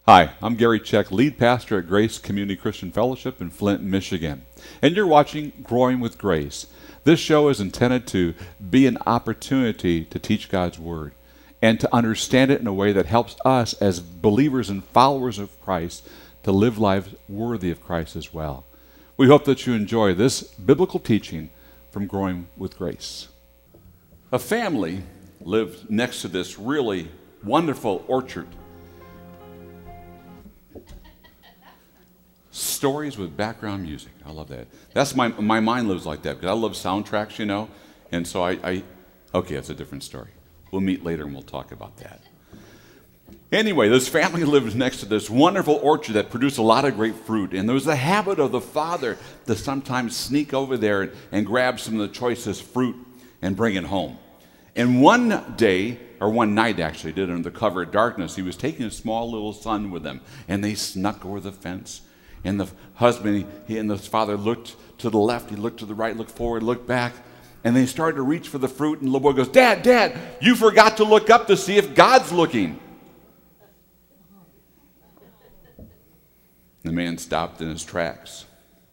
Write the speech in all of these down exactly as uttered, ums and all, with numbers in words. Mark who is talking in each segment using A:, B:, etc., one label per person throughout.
A: Hi, I'm Gary Check, lead pastor at Grace Community Christian Fellowship in Flint, Michigan. And you're watching Growing with Grace. This show is intended to be an opportunity to teach God's Word and to understand it in a way that helps us as believers and followers of Christ to live lives worthy of Christ as well. We hope that you enjoy this biblical teaching from Growing with Grace. A family lived next to this really wonderful orchard. Stories with background music. I love that. That's my my mind lives like that because I love soundtracks, you know. And so I, I, okay, it's a different story. We'll meet later and we'll talk about that. Anyway, this family lived next to this wonderful orchard that produced a lot of great fruit. And there was the habit of the father to sometimes sneak over there and, and grab some of the choicest fruit and bring it home. And one day, or one night actually, did under the cover of darkness, he was taking a small little son with him. And they snuck over the fence. And the husband he and the father looked to the left, he looked to the right, looked forward, looked back, and they started to reach for the fruit, and the little boy goes, Dad, Dad, you forgot to look up to see if God's looking. The man stopped in his tracks.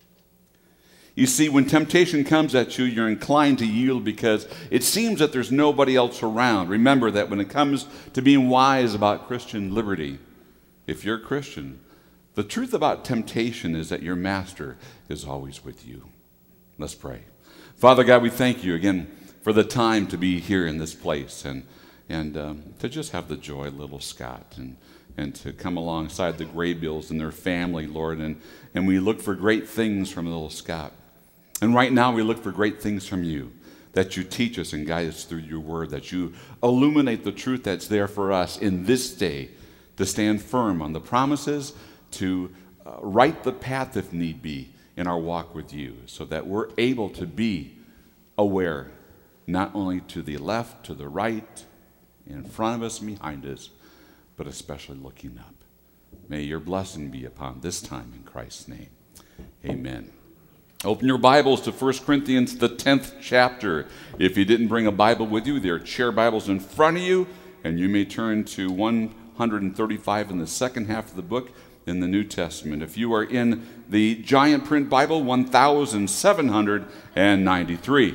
A: You see, when temptation comes at you, you're inclined to yield because it seems that there's nobody else around. Remember that when it comes to being wise about Christian liberty, if you're a Christian, the truth about temptation is that your master is always with you. Let's pray. Father God, we thank you again for the time to be here in this place and and um, to just have the joy of little Scott and, and to come alongside the Graybills and their family, Lord. And, and we look for great things from little Scott. And right now we look for great things from you, that you teach us and guide us through your word, that you illuminate the truth that's there for us in this day to stand firm on the promises, to uh, right the path if need be in our walk with you so that we're able to be aware not only to the left, to the right, in front of us and behind us, but especially looking up. May your blessing be upon this time in Christ's name. Amen. Open your Bibles to First Corinthians, the tenth chapter. If you didn't bring a Bible with you, there are chair Bibles in front of you, and you may turn to one thirty-five in the second half of the book in the New Testament. If you are in the giant print Bible, one thousand seven hundred ninety-three.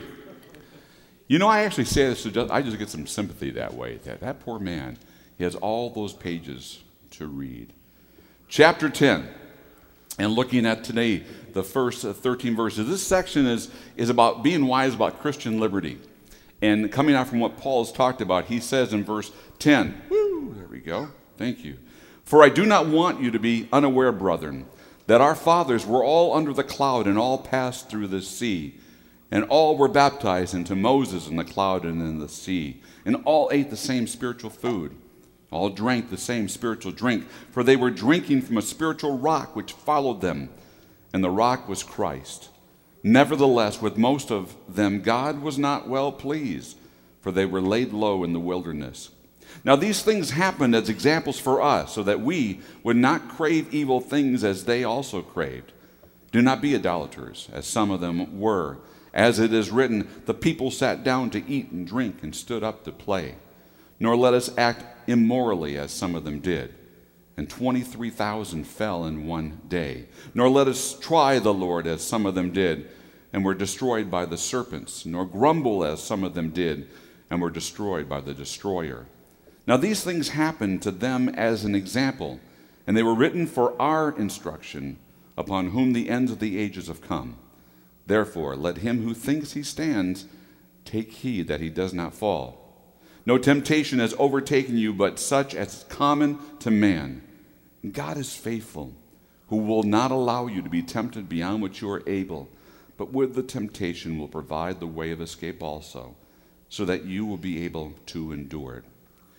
A: You know, I actually say this, to just, I just get some sympathy that way. That, that poor man, he has all those pages to read. Chapter ten, and looking at today, the first thirteen verses. This section is, is about being wise about Christian liberty. And coming out from what Paul has talked about, he says in verse ten, woo, there we go, thank you. For I do not want you to be unaware, brethren, that our fathers were all under the cloud and all passed through the sea, and all were baptized into Moses in the cloud and in the sea, and all ate the same spiritual food, all drank the same spiritual drink, for they were drinking from a spiritual rock which followed them, and the rock was Christ. Nevertheless, with most of them God was not well pleased, for they were laid low in the wilderness. Now these things happened as examples for us, so that we would not crave evil things as they also craved. Do not be idolaters, as some of them were. As it is written, the people sat down to eat and drink and stood up to play. Nor let us act immorally, as some of them did. And twenty-three thousand fell in one day. Nor let us try the Lord, as some of them did, and were destroyed by the serpents. Nor grumble, as some of them did, and were destroyed by the destroyer. Now these things happened to them as an example, and they were written for our instruction, upon whom the ends of the ages have come. Therefore, let him who thinks he stands take heed that he does not fall. No temptation has overtaken you, but such as is common to man. And God is faithful, who will not allow you to be tempted beyond what you are able, but with the temptation will provide the way of escape also, so that you will be able to endure it.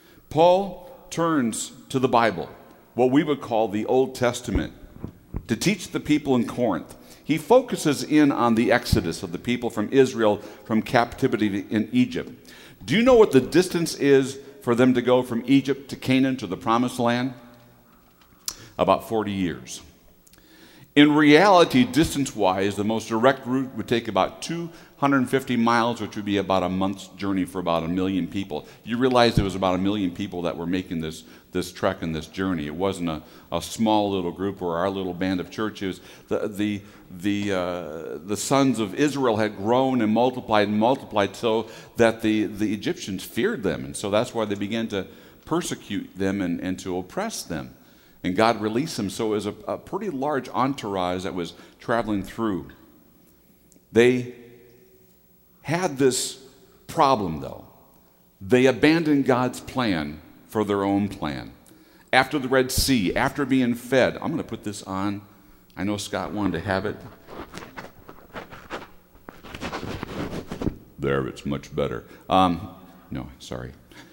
A: Paul turns to the Bible, what we would call the Old Testament, to teach the people in Corinth. He focuses in on the exodus of the people from Israel from captivity in Egypt. Do you know what the distance is for them to go from Egypt to Canaan to the Promised Land? About forty years. In reality, distance-wise, the most direct route would take about two one hundred fifty miles, which would be about a month's journey for about a million people. You realize there was about a million people that were making this, this trek and this journey. It wasn't a, a small little group or our little band of churches. The, the, the, uh, the sons of Israel had grown and multiplied and multiplied so that the, the Egyptians feared them. And so that's why they began to persecute them and, and to oppress them. And God released them. So it was a, a pretty large entourage that was traveling through. They had this problem, though. They abandoned God's plan for their own plan. After the Red Sea, after being fed, I'm going to put this on. I know Scott wanted to have it. There, it's much better. Um, no, sorry.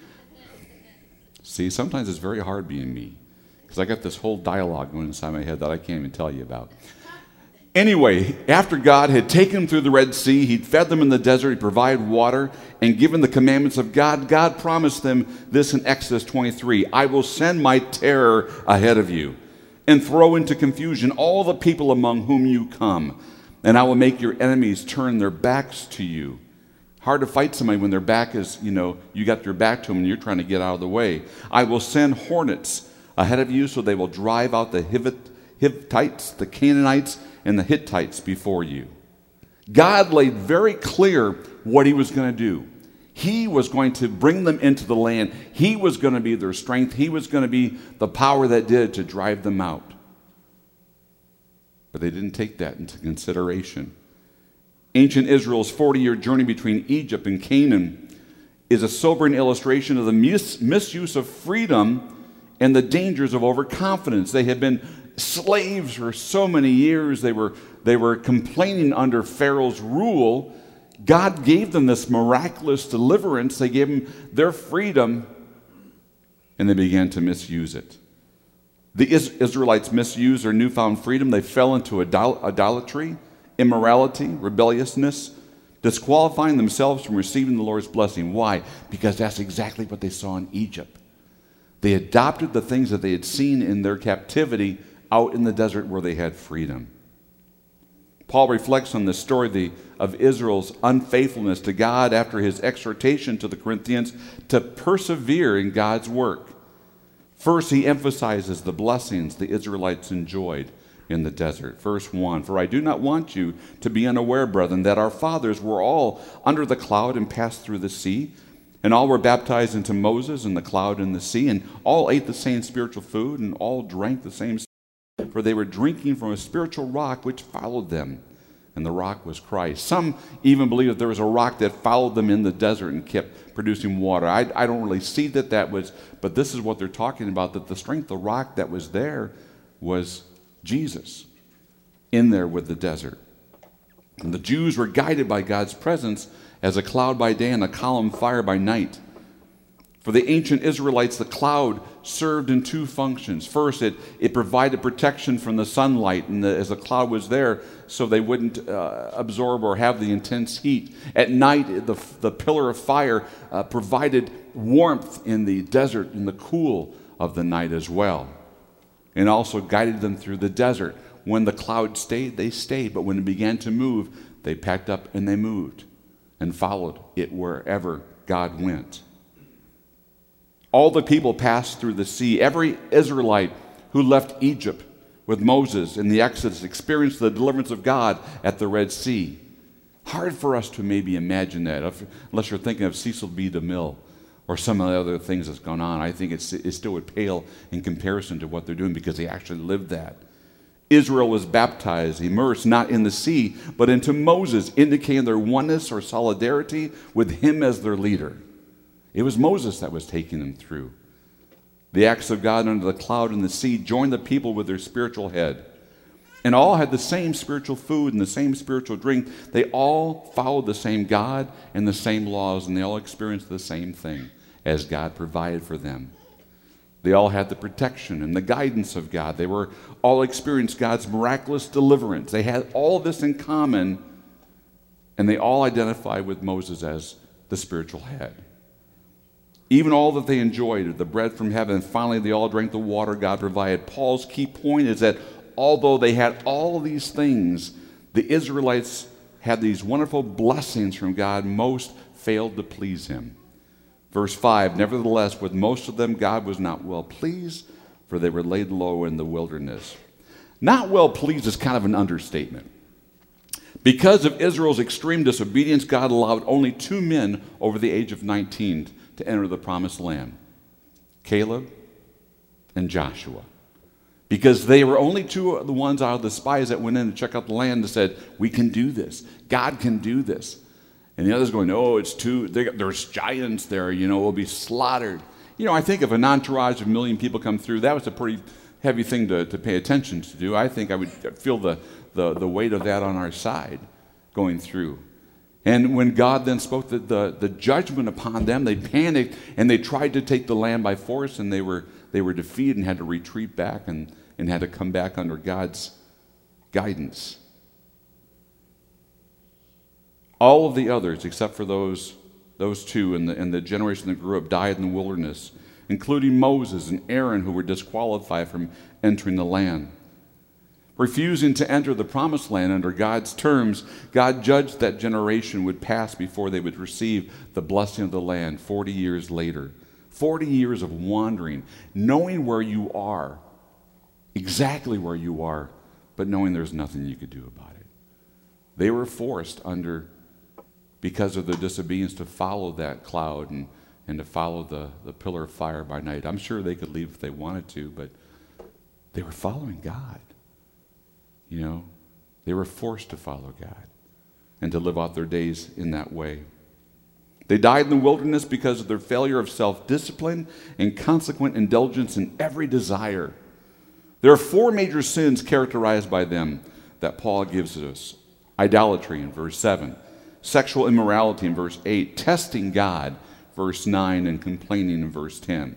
A: See, sometimes it's very hard being me, because I got this whole dialogue going inside my head that I can't even tell you about. Anyway, after God had taken them through the Red Sea, he'd fed them in the desert, he provided water, and given the commandments of God, God promised them this in Exodus twenty-three, I will send my terror ahead of you and throw into confusion all the people among whom you come, and I will make your enemies turn their backs to you. Hard to fight somebody when their back is, you know, you got your back to them and you're trying to get out of the way. I will send hornets ahead of you so they will drive out the Hittites, the Canaanites, and the Hittites before you. God laid very clear what he was going to do. He was going to bring them into the land. He was going to be their strength. He was going to be the power that did to drive them out. But they didn't take that into consideration. Ancient Israel's forty-year journey between Egypt and Canaan is a sobering illustration of the mis- misuse of freedom and the dangers of overconfidence. They had been slaves for so many years. They were, they were complaining under Pharaoh's rule. God gave them this miraculous deliverance. They gave them their freedom, and they began to misuse it. The Israelites misused their newfound freedom. They fell into idol- idolatry, immorality, rebelliousness, disqualifying themselves from receiving the Lord's blessing. Why? Because that's exactly what they saw in Egypt. They adopted the things that they had seen in their captivity out in the desert where they had freedom. Paul reflects on the story of, the, of Israel's unfaithfulness to God after his exhortation to the Corinthians to persevere in God's work. First, he emphasizes the blessings the Israelites enjoyed in the desert. Verse one, for I do not want you to be unaware, brethren, that our fathers were all under the cloud and passed through the sea, and all were baptized into Moses in the cloud and the sea, and all ate the same spiritual food, and all drank the same, for they were drinking from a spiritual rock which followed them, and the rock was Christ. Some even believe that there was a rock that followed them in the desert and kept producing water. I, I don't really see that that was, but this is what they're talking about, that the strength of the rock that was there was Jesus in there with the desert. And the Jews were guided by God's presence as a cloud by day and a column of fire by night. For the ancient Israelites, the cloud served in two functions. First, it, it provided protection from the sunlight, and the, as the cloud was there, so they wouldn't uh, absorb or have the intense heat. At night, the, the pillar of fire uh, provided warmth in the desert, in the cool of the night as well, and also guided them through the desert. When the cloud stayed, they stayed, but when it began to move, they packed up and they moved and followed it wherever God went. All the people passed through the sea. Every Israelite who left Egypt with Moses in the Exodus experienced the deliverance of God at the Red Sea. Hard for us to maybe imagine that, if, unless you're thinking of Cecil B. DeMille or some of the other things that's gone on. I think it's, it still would pale in comparison to what they're doing because they actually lived that. Israel was baptized, immersed, not in the sea, but into Moses, indicating their oneness or solidarity with him as their leader. It was Moses that was taking them through. The acts of God under the cloud and the sea joined the people with their spiritual head. And all had the same spiritual food and the same spiritual drink. They all followed the same God and the same laws, and they all experienced the same thing as God provided for them. They all had the protection and the guidance of God. They were all experienced God's miraculous deliverance. They had all this in common, and they all identified with Moses as the spiritual head. Even all that they enjoyed, the bread from heaven, and finally they all drank the water God provided. Paul's key point is that although they had all of these things, the Israelites had these wonderful blessings from God, most failed to please him. Verse five, nevertheless, with most of them God was not well pleased, for they were laid low in the wilderness. Not well pleased is kind of an understatement. Because of Israel's extreme disobedience, God allowed only two men over the age of nineteen to enter the promised land, Caleb and Joshua. Because they were only two of the ones out of the spies that went in to check out the land and said, we can do this. God can do this. And the others going, oh, it's too, there's giants there, you know, we'll be slaughtered. You know, I think if an entourage of a million people come through, that was a pretty heavy thing to, to pay attention to do. I think I would feel the, the, the weight of that on our side going through. And when God then spoke the, the, the judgment upon them, they panicked and they tried to take the land by force, and they were, they were defeated and had to retreat back and, and had to come back under God's guidance. All of the others, except for those, those two and the, and the generation that grew up, died in the wilderness, including Moses and Aaron, who were disqualified from entering the land. Refusing to enter the promised land under God's terms, God judged that generation would pass before they would receive the blessing of the land forty years later. forty years of wandering, knowing where you are, exactly where you are, but knowing there's nothing you could do about it. They were forced under, because of their disobedience, to follow that cloud and, and to follow the, the pillar of fire by night. I'm sure they could leave if they wanted to, but they were following God. You know, they were forced to follow God and to live out their days in that way. They died in the wilderness because of their failure of self-discipline and consequent indulgence in every desire. There are four major sins characterized by them that Paul gives us. Idolatry in verse seven, sexual immorality in verse eight, testing God, verse nine, and complaining in verse ten.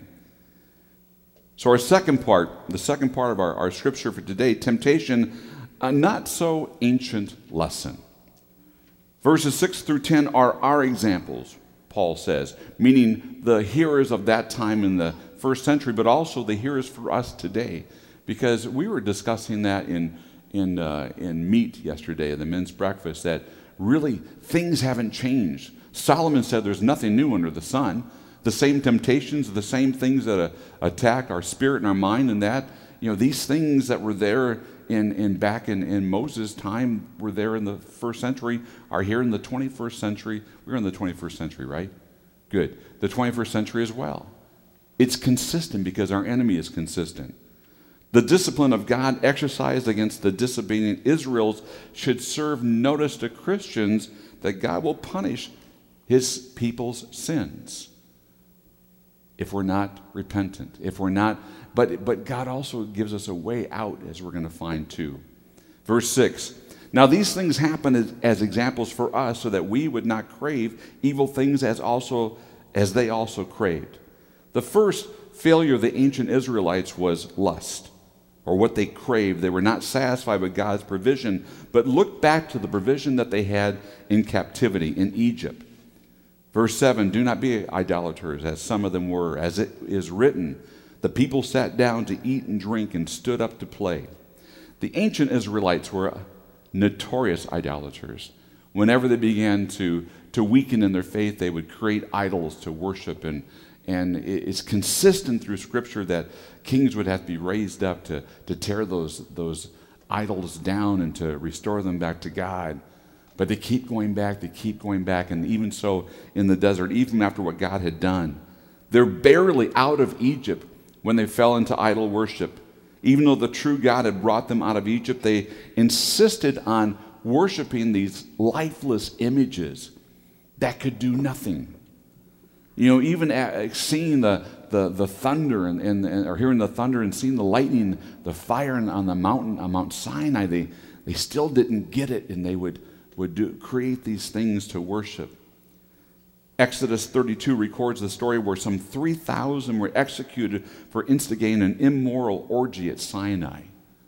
A: So our second part, the second part of our, our scripture for today, temptation, a not so ancient lesson. Verses six through ten are our examples, Paul says, meaning the hearers of that time in the first century, but also the hearers for us today. Because we were discussing that in, in, uh, in meat yesterday, the men's breakfast, that really things haven't changed. Solomon said there's nothing new under the sun. The same temptations, the same things that uh, attack our spirit and our mind, and that, you know, these things that were there in, in back in, in Moses' time were there in the first century, are here in the twenty-first century. We're in the twenty-first century, right? Good. The twenty-first century as well. It's consistent because our enemy is consistent. The discipline of God exercised against the disobedient Israelites should serve notice to Christians that God will punish his people's sins if we're not repentant, if we're not, but, but God also gives us a way out, as we're going to find too. Verse six, now these things happen as, as examples for us so that we would not crave evil things as also as they also craved. The first failure of the ancient Israelites was lust, or what they craved. They were not satisfied with God's provision, but looked back to the provision that they had in captivity in Egypt. Verse seven, do not be idolaters, as some of them were. As it is written, the people sat down to eat and drink and stood up to play. The ancient Israelites were notorious idolaters. Whenever they began to, to weaken in their faith, they would create idols to worship. And, and it's consistent through Scripture that kings would have to be raised up to, to tear those, those idols down and to restore them back to God. But they keep going back, they keep going back, and even so in the desert, even after what God had done, they're barely out of Egypt when they fell into idol worship. Even though the true God had brought them out of Egypt, they insisted on worshiping these lifeless images that could do nothing. You know, even at, seeing the, the, the thunder and, and, and or hearing the thunder and seeing the lightning, the fire on the mountain, on Mount Sinai, they, they still didn't get it, and they would would do, create these things to worship. Exodus thirty-two records the story where some three thousand were executed for instigating an immoral orgy at Sinai.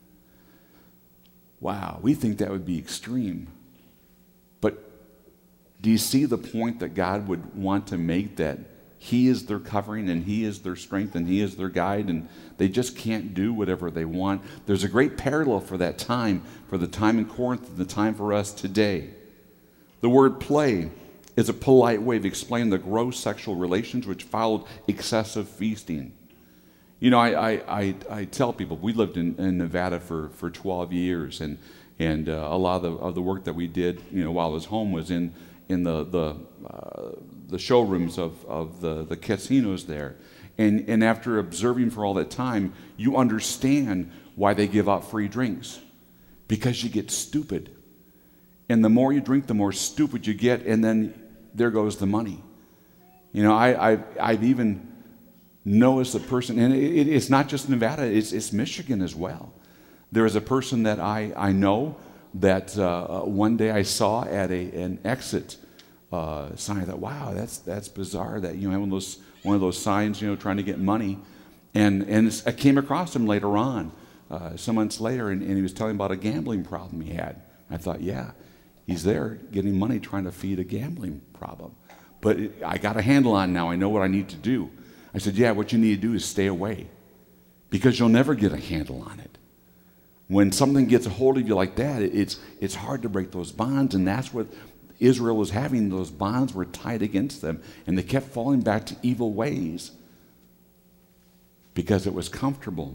A: Wow, we think that would be extreme. But do you see the point that God would want to make, that he is their covering and he is their strength and he is their guide, and they just can't do whatever they want? There's a great parallel for that time, for the time in Corinth and the time for us today. The word play is a polite way of explaining the gross sexual relations which followed excessive feasting. You know, I, I, I, I tell people, we lived in, in Nevada for, for twelve years, and, and uh, a lot of the, of the work that we did, you know, while I was home was in, in the, the, uh, the showrooms of, of the, the casinos there. And, and after observing for all that time, you understand why they give out free drinks. Because you get stupid. And the more you drink, the more stupid you get, and then there goes the money. You know, I, I've, I've even noticed a person, and it, it's not just Nevada, it's, it's Michigan as well. There is a person that I, I know that uh, one day I saw at a, an exit uh, sign. I thought, wow, that's, that's bizarre that, you know, one of those, one of those signs, you know, trying to get money. And, and I came across him later on, uh, some months later, and, and he was telling about a gambling problem he had. I thought, yeah. He's there getting money trying to feed a gambling problem. But it, I got a handle on it now. I know what I need to do. I said, yeah, what you need to do is stay away because you'll never get a handle on it. When something gets a hold of you like that, it, it's, it's hard to break those bonds, and that's what Israel was having. Those bonds were tied against them, and they kept falling back to evil ways because it was comfortable.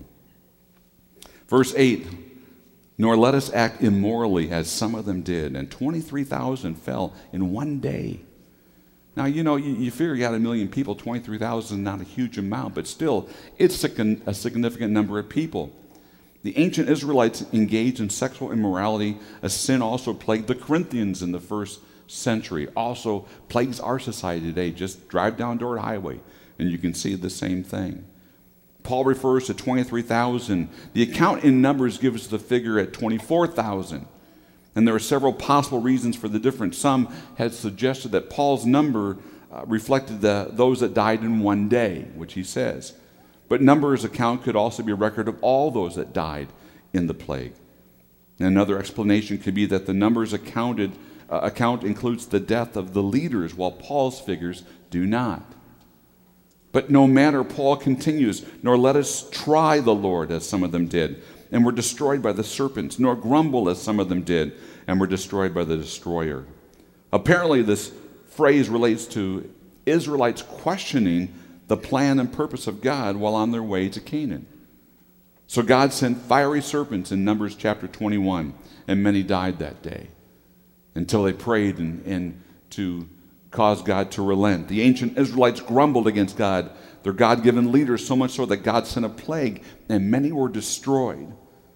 A: Verse eight, nor let us act immorally as some of them did. And twenty-three thousand fell in one day. Now, you know, you, you figure you got a million people, twenty-three thousand is not a huge amount, but still, it's a, a significant number of people. The ancient Israelites engaged in sexual immorality. A sin also plagued the Corinthians in the first century. Also plagues our society today. Just drive down Dordt Highway, and you can see the same thing. Paul refers to twenty-three thousand. The account in Numbers gives the figure at twenty-four thousand. And there are several possible reasons for the difference. Some had suggested that Paul's number uh, reflected the, those that died in one day, which he says. But Numbers' account could also be a record of all those that died in the plague. And another explanation could be that the Numbers accounted, uh, account includes the death of the leaders, while Paul's figures do not. But no matter, Paul continues, nor let us try the Lord as some of them did, and were destroyed by the serpents, nor grumble as some of them did, and were destroyed by the destroyer. Apparently, this phrase relates to Israelites questioning the plan and purpose of God while on their way to Canaan. So God sent fiery serpents in Numbers chapter twenty-one, and many died that day until they prayed and, and to caused God to relent. The ancient Israelites grumbled against God, their God-given leaders, so much so that God sent a plague, and many were destroyed.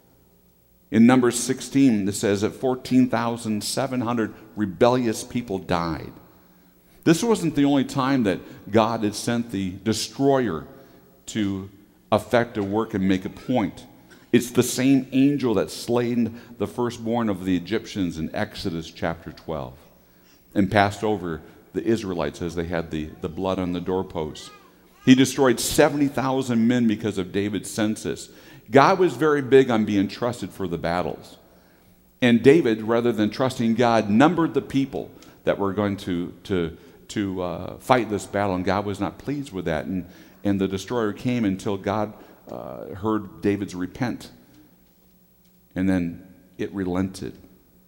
A: In Numbers sixteen, it says that fourteen thousand seven hundred rebellious people died. This wasn't the only time that God had sent the destroyer to effect a work and make a point. It's the same angel that slain the firstborn of the Egyptians in Exodus chapter twelve and passed over the Israelites as they had the, the blood on the doorposts. He destroyed seventy thousand men because of David's census. God was very big on being trusted for the battles. And David, rather than trusting God, numbered the people that were going to, to, to uh, fight this battle, and God was not pleased with that. And, and the destroyer came until God uh, heard David's repent. And then it relented.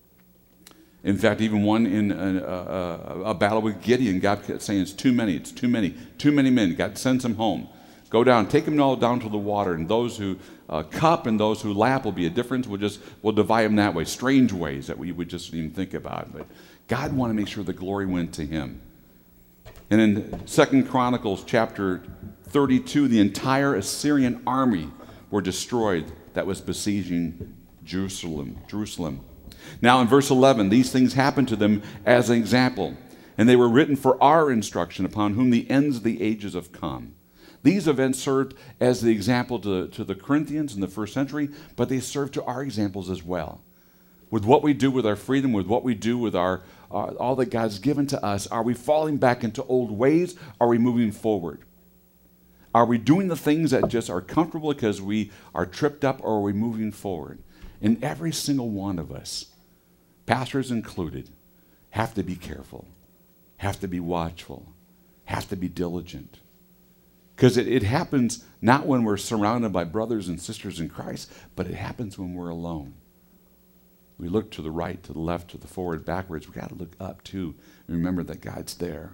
A: In fact, even one in a, a, a battle with Gideon, God kept saying, it's too many, it's too many, too many men. God sends them home. Go down, take them all down to the water, and those who uh, cup and those who lap will be a difference. We'll just, we'll divide them that way, strange ways that we would just even think about. But God wanted to make sure the glory went to him. And in Second Chronicles chapter thirty-two, the entire Assyrian army were destroyed that was besieging Jerusalem. Jerusalem. Now in verse eleven, these things happened to them as an example, and they were written for our instruction, upon whom the ends of the ages have come. These events served as the example to, to the Corinthians in the first century, but they serve to our examples as well. With what we do with our freedom, with what we do with our uh, all that God's given to us, are we falling back into old ways? Are we moving forward? Are we doing the things that just are comfortable because we are tripped up, or are we moving forward? And every single one of us, pastors included, have to be careful, have to be watchful, have to be diligent. Because it, it happens not when we're surrounded by brothers and sisters in Christ, but it happens when we're alone. We look to the right, to the left, to the forward, backwards. We've got to look up too and remember that God's there.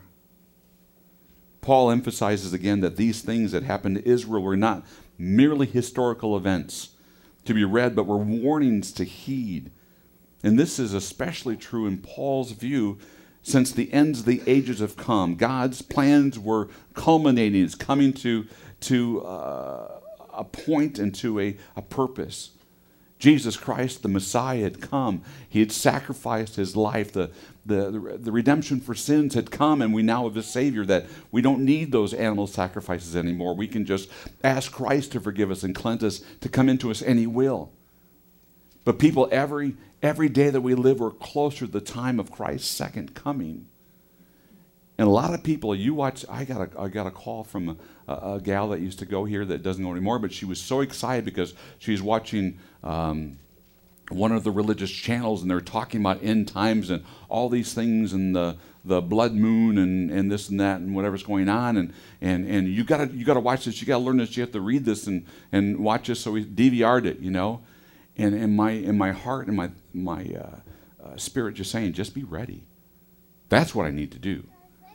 A: Paul emphasizes again that these things that happened to Israel were not merely historical events to be read, but were warnings to heed. And this is especially true in Paul's view, since the ends of the ages have come. God's plans were culminating, it's coming to, to uh, a point and to a, a purpose. Jesus Christ, the Messiah, had come. He had sacrificed his life. The, the, the, the redemption for sins had come, and we now have a Savior that we don't need those animal sacrifices anymore. We can just ask Christ to forgive us and cleanse us, to come into us, and he will. But people, every, every day that we live, we're closer to the time of Christ's second coming. And a lot of people, you watch, I got a, I got a call from a, a, a gal that used to go here that doesn't go anymore, but she was so excited because she was watching um, one of the religious channels, and they're talking about end times and all these things and the, the blood moon and, and this and that and whatever's going on. And, and, and you gotta, you gotta watch this, you gotta learn this, you have to read this and, and watch this. So we D V R'd it, you know. And in my, in my heart and my, my uh, uh, spirit just saying, just be ready. That's what I need to do.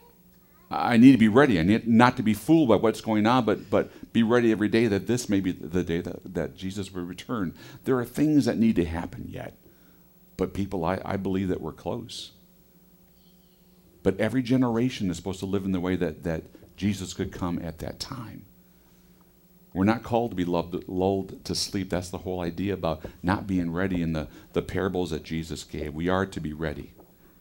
A: I need to be ready. I need not to be fooled by what's going on, but, but be ready every day that this may be the day that, that Jesus will return. There are things that need to happen yet. But people, I, I believe that we're close. But every generation is supposed to live in the way that, that Jesus could come at that time. We're not called to be loved, lulled to sleep. That's the whole idea about not being ready in the, the parables that Jesus gave. We are to be ready.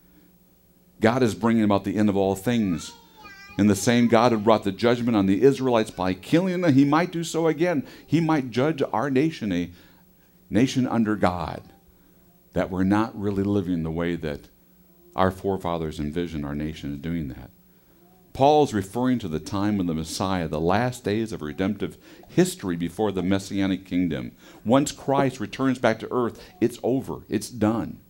A: God is bringing about the end of all things. And the same God who brought the judgment on the Israelites by killing them, he might do so again. He might judge our nation, a nation under God, that we're not really living the way that our forefathers envisioned our nation as doing that. Paul is referring to the time when the Messiah, the last days of redemptive history before the Messianic kingdom. Once Christ returns back to earth, it's over. It's done.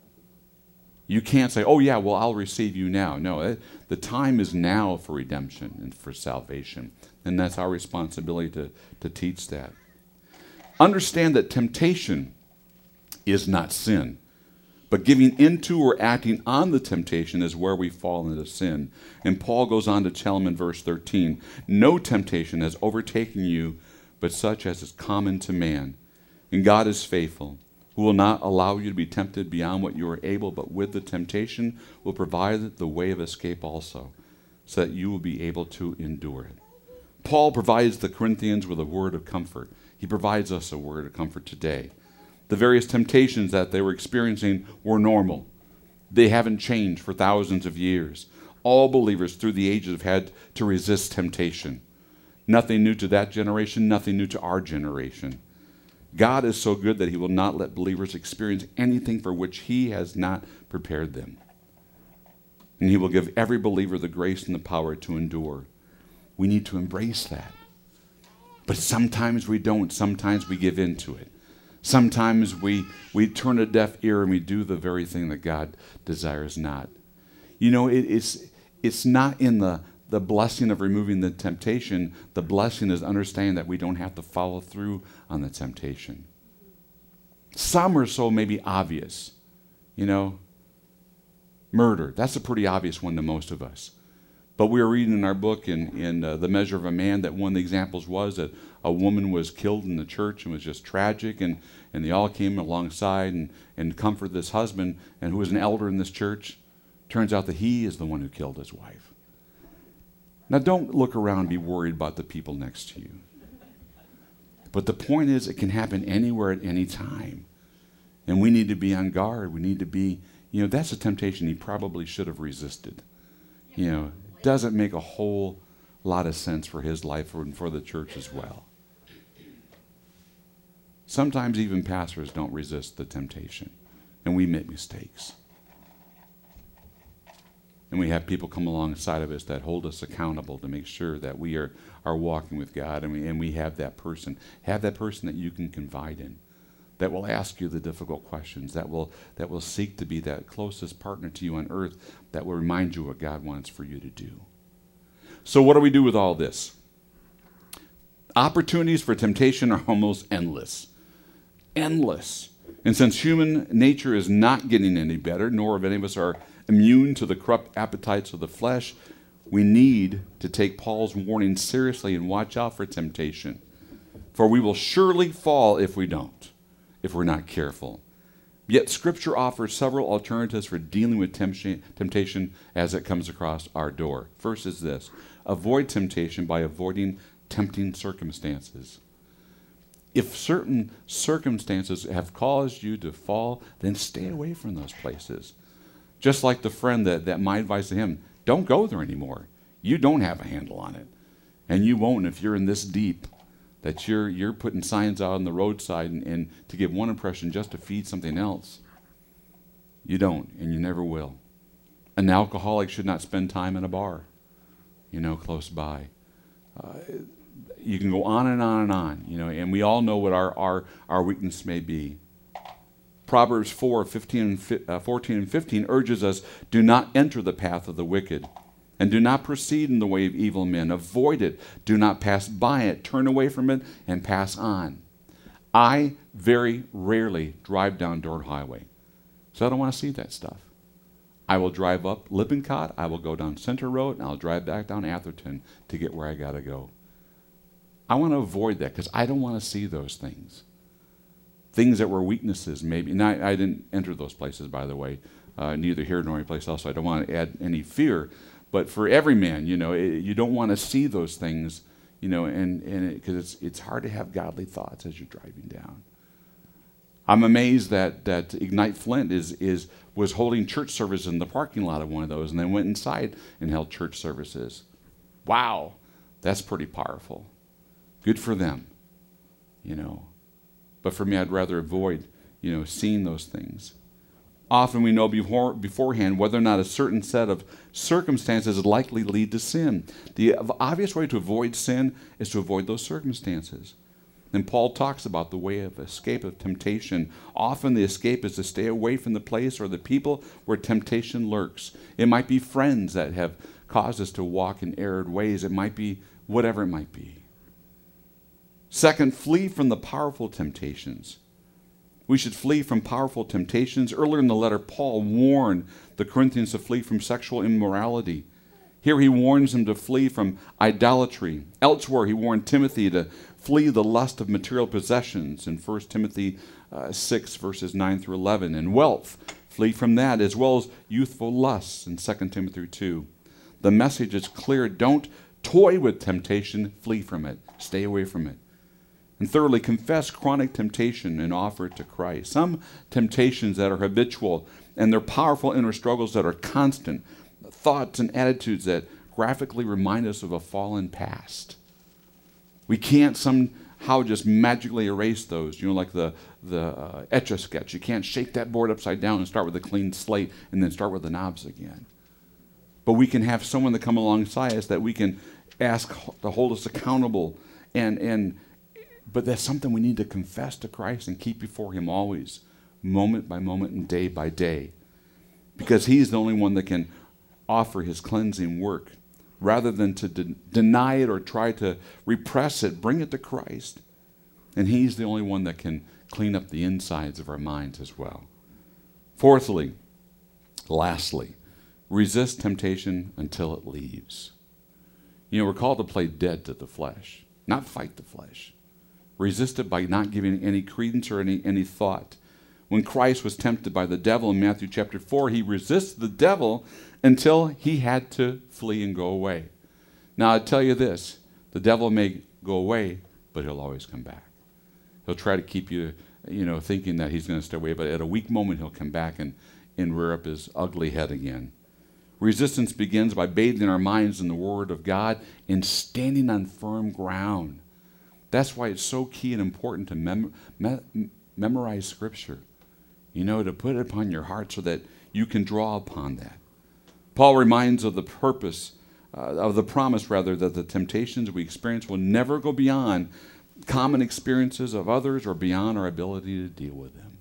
A: You can't say, oh yeah, well, I'll receive you now. No, the time is now for redemption and for salvation. And that's our responsibility to, to teach that. Understand that temptation is not sin. But giving into or acting on the temptation is where we fall into sin. And Paul goes on to tell him in verse thirteen, no temptation has overtaken you, but such as is common to man. And God is faithful, who will not allow you to be tempted beyond what you are able, but with the temptation will provide the way of escape also, so that you will be able to endure it. Paul provides the Corinthians with a word of comfort. He provides us a word of comfort today. The various temptations that they were experiencing were normal. They haven't changed for thousands of years. All believers through the ages have had to resist temptation. Nothing new to that generation, nothing new to our generation. God is so good that he will not let believers experience anything for which he has not prepared them. And he will give every believer the grace and the power to endure. We need to embrace that. But sometimes we don't. Sometimes we give in to it. Sometimes we, we turn a deaf ear and we do the very thing that God desires not. You know, it, it's, it's not in the, the blessing of removing the temptation. The blessing is understanding that we don't have to follow through on the temptation. Some are so maybe obvious. You know, murder. That's a pretty obvious one to most of us. But we were reading in our book in, in uh, The Measure of a Man that one of the examples was that a woman was killed in the church and was just tragic, and, and they all came alongside and, and comforted this husband, and who was an elder in this church. Turns out that he is the one who killed his wife. Now don't look around and be worried about the people next to you. But the point is, it can happen anywhere at any time. And we need to be on guard. We need to be, you know, that's a temptation he probably should have resisted. You know, it doesn't make a whole lot of sense for his life and for the church as well. Sometimes even pastors don't resist the temptation, and we make mistakes. And we have people come alongside of us that hold us accountable to make sure that we are, are walking with God, and we, and we have that person. Have that person that you can confide in, that will ask you the difficult questions, that will, that will seek to be that closest partner to you on earth, that will remind you what God wants for you to do. So what do we do with all this? Opportunities for temptation are almost endless. Endless. And since human nature is not getting any better, nor of any of us are immune to the corrupt appetites of the flesh, we need to take Paul's warning seriously and watch out for temptation. For we will surely fall if we don't, if we're not careful. Yet Scripture offers several alternatives for dealing with temptation as it comes across our door. First is this: avoid temptation by avoiding tempting circumstances. If certain circumstances have caused you to fall, then stay away from those places. Just like the friend that, that my advice to him, don't go there anymore. You don't have a handle on it. And you won't if you're in this deep, that you're you're putting signs out on the roadside and, and to give one impression just to feed something else. You don't, and you never will. An alcoholic should not spend time in a bar, you know, close by. Uh, you can go on and on and on, you know, and we all know what our, our, our weakness may be. Proverbs four, fifteen, uh, fourteen and fifteen urges us, do not enter the path of the wicked, and do not proceed in the way of evil men. Avoid it. Do not pass by it. Turn away from it and pass on. I very rarely drive down Dorn Highway, so I don't want to see that stuff. I will drive up Lippincott, I will go down Center Road, and I'll drive back down Atherton to get where I got to go. I want to avoid that because I don't want to see those things. Things that were weaknesses, maybe. And I, I didn't enter those places, by the way, uh, neither here nor any place else, so I don't want to add any fear. But for every man, you know, it, you don't want to see those things, you know, and and because it, it's it's hard to have godly thoughts as you're driving down. I'm amazed that that Ignite Flint is is was holding church service in the parking lot of one of those, and then went inside and held church services. Wow, that's pretty powerful. Good for them, you know. But for me, I'd rather avoid, you know, seeing those things. Often we know before, beforehand whether or not a certain set of circumstances likely lead to sin. The obvious way to avoid sin is to avoid those circumstances. And Paul talks about the way of escape of temptation. Often the escape is to stay away from the place or the people where temptation lurks. It might be friends that have caused us to walk in erred ways. It might be whatever it might be. Second, flee from the powerful temptations. We should flee from powerful temptations. Earlier in the letter, Paul warned the Corinthians to flee from sexual immorality. Here he warns them to flee from idolatry. Elsewhere, he warned Timothy to flee the lust of material possessions in First Timothy uh, six, verses nine through eleven. And wealth, flee from that, as well as youthful lusts in Second Timothy two. The message is clear. Don't toy with temptation. Flee from it. Stay away from it. And thirdly, confess chronic temptation and offer it to Christ. Some temptations that are habitual, and they're powerful inner struggles that are constant, thoughts and attitudes that graphically remind us of a fallen past. We can't somehow just magically erase those, you know, like the, the uh, Etch-a-Sketch. You can't shake that board upside down and start with a clean slate and then start with the knobs again. But we can have someone that come alongside us that we can ask to hold us accountable and and But that's something we need to confess to Christ and keep before him always, moment by moment and day by day. Because he's the only one that can offer his cleansing work. Rather than to de- deny it or try to repress it, bring it to Christ. And he's the only one that can clean up the insides of our minds as well. Fourthly, lastly, resist temptation until it leaves. You know, we're called to play dead to the flesh, not fight the flesh. Resist it by not giving any credence or any, any thought. When Christ was tempted by the devil in Matthew chapter four, he resisted the devil until he had to flee and go away. Now, I tell you this, the devil may go away, but he'll always come back. He'll try to keep you, you know, thinking that he's going to stay away, but at a weak moment, he'll come back and, and rear up his ugly head again. Resistance begins by bathing our minds in the Word of God and standing on firm ground. That's why it's so key and important to mem- me- memorize Scripture. You know, to put it upon your heart so that you can draw upon that. Paul reminds of the purpose, uh, of the promise, rather, that the temptations we experience will never go beyond common experiences of others or beyond our ability to deal with them.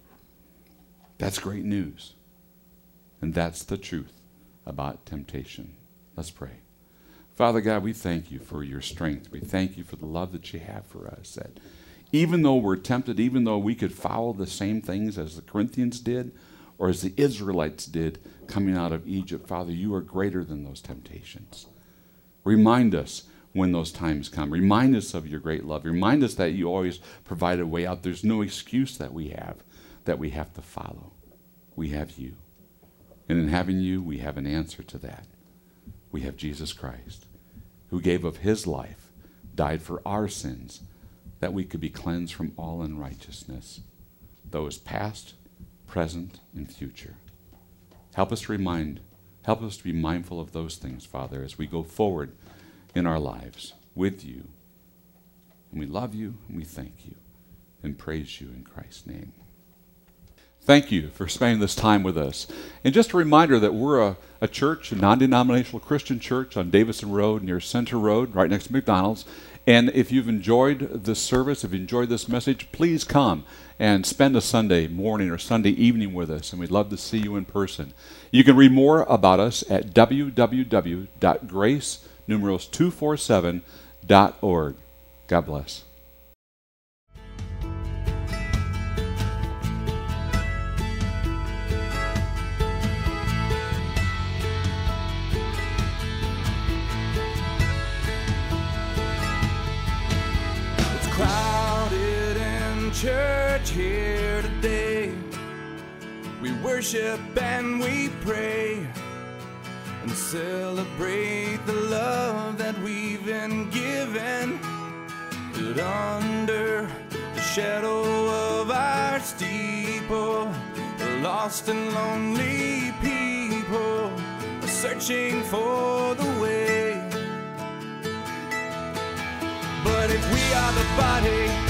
A: That's great news. And that's the truth about temptation. Let's pray. Father God, we thank you for your strength. We thank you for the love that you have for us, that even though we're tempted, even though we could follow the same things as the Corinthians did or as the Israelites did coming out of Egypt, Father, you are greater than those temptations. Remind us when those times come. Remind us of your great love. Remind us that you always provide a way out. There's no excuse that we have that we have to follow. We have you. And in having you, we have an answer to that. We have Jesus Christ, who gave of his life, died for our sins, that we could be cleansed from all unrighteousness, those past, present, and future. Help us to remind, help us to be mindful of those things, Father, as we go forward in our lives with you. And we love you, and we thank you, and praise you in Christ's name. Thank you for spending this time with us. And just a reminder that we're a, a church, a non-denominational Christian church on Davison Road near Center Road, right next to McDonald's. And if you've enjoyed this service, if you enjoyed this message, please come and spend a Sunday morning or Sunday evening with us, and we'd love to see you in person. You can read more about us at w w w dot grace numerals two forty-seven dot org. God bless.
B: Church here today, we worship and we pray and celebrate the love that we've been given. But under the shadow of our steeple, the lost and lonely people are searching for the way. But if we are the body